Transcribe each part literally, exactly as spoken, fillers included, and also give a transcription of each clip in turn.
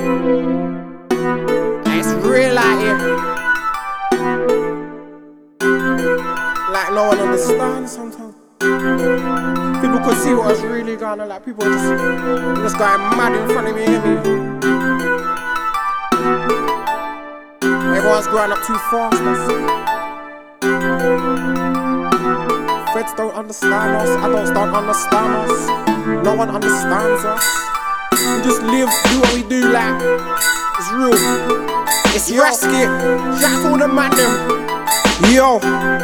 It's real out here. Like no one understands sometimes. People could see what was really going on. Like people just just going mad in front of me, hear me? Everyone's growing up too fast, man. Feds don't understand us, adults don't understand us. No one understands us. We just live, do what we do, like it's real. It's risky. Shout out to all the man them. Yo,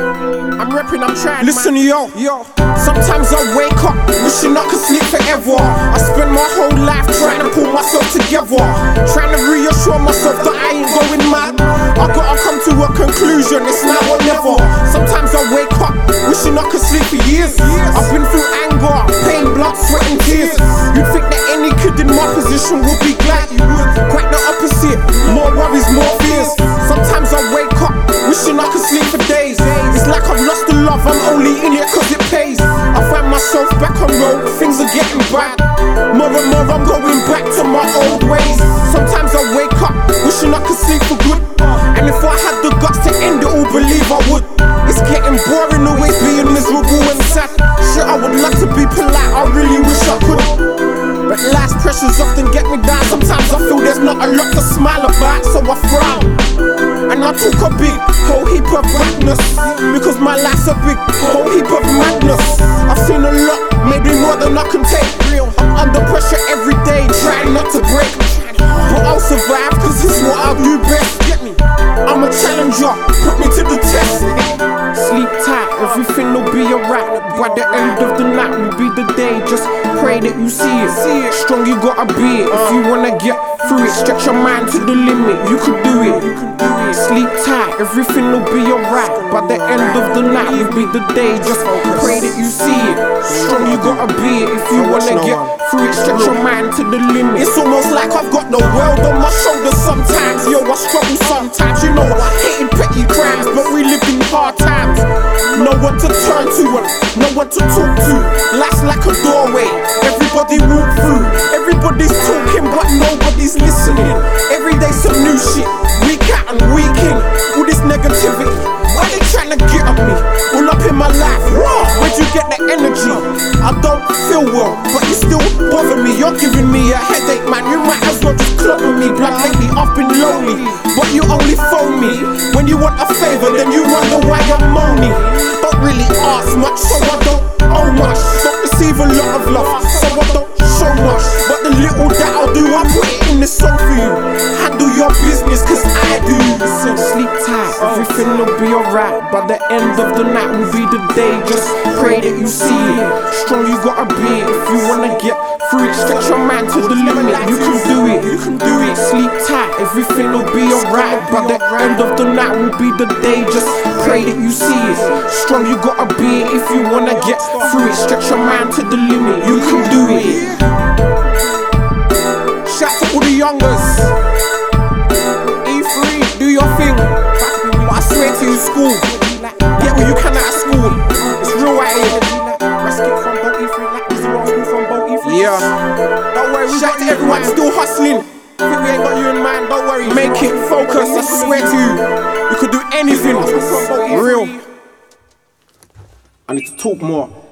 I'm repping, I'm trying. Listen, man. yo, yo. Sometimes I wake up wishing I could sleep forever. I spend my whole life trying to pull myself together, trying to reassure myself that I ain't going mad. I gotta come to a conclusion, it's now or never. Sometimes I wake up wishing I could sleep for years. I've been through anger, pain, blood, sweat and tears. You'd think that any kid in my position would be glad. Quite the opposite, more worries, more fears. Sometimes I wake up wishing I could sleep for days. It's like I've lost the love, I'm only in it cause it pays. I find myself back on road, things are getting bad. More and more I'm going back to my old ways. Sometimes I wake up wishing I could sleep for good, and if I had the guts to end it all, believe I would. It's getting boring always being miserable and sad. Shit, I would love to be polite, I really wish I could, but life's pressures often get me down. Sometimes I feel there's not a lot to smile about, so I frown. And I took a big whole heap of badness, because my life's a big whole heap of madness. I've seen a lot, maybe more than I can take. I'm under pressure every day, trying not to break, but I'll survive cause it's what I do best. Get me? I'm a challenger, put me to the test. Sleep tight, everything will be alright. By the end of the night will be the day. Just pray that you see it. Strong you gotta be it. If you wanna get through it, stretch your mind to the limit. You can do it. Sleep tight, everything will be alright. By the end of the night will be the day. Just pray that you see it. Strong you gotta be it. If you wanna get through it, stretch your mind to the limit. It's almost like I've got the world on my shoulders sometimes. Yo, I struggle sometimes. You know, hating petty crimes, but we live in hard times. No one to turn to and no one to talk to. Life's like a doorway, everybody walk through. Everybody's talking but nobody's listening. Every day some new shit, week out and week in. All this negativity, why they trying to get at me? All up in my life, where'd you get the energy? I don't feel well, but you still bother me. You're giving me a headache, man. You might as well just club with me. Blood lately, I've been lonely, but you only phone me when you want a favor, then you wonder why I'm moaning. Don't really ask much, so I don't owe much. Don't receive a lot of love, so I don't show much. But the little that I'll do, I put it in the song for you. Handle your business, cause I do. Listen, sleep tight, everything will be alright. By the end of the night will be the day. Just pray that you see it. Strong you gotta be it. If you wanna get through it, stretch your mind to the limit. You can do it, you can do it. Sleep tight, everything will be alright. By the end of the night will be the day. Just pray that you see it. Strong you gotta be it. If you wanna get through it, stretch your mind to the limit. You can do it. Shout to all the youngers. E three, do your thing. But I swear to you, school, get what you can out of school. It's real out here. Yeah. Don't worry, shout to everyone still hustling. Think we ain't got you in mind, don't worry. Make it focus, I swear to you. You could do anything. Real. I need to talk more.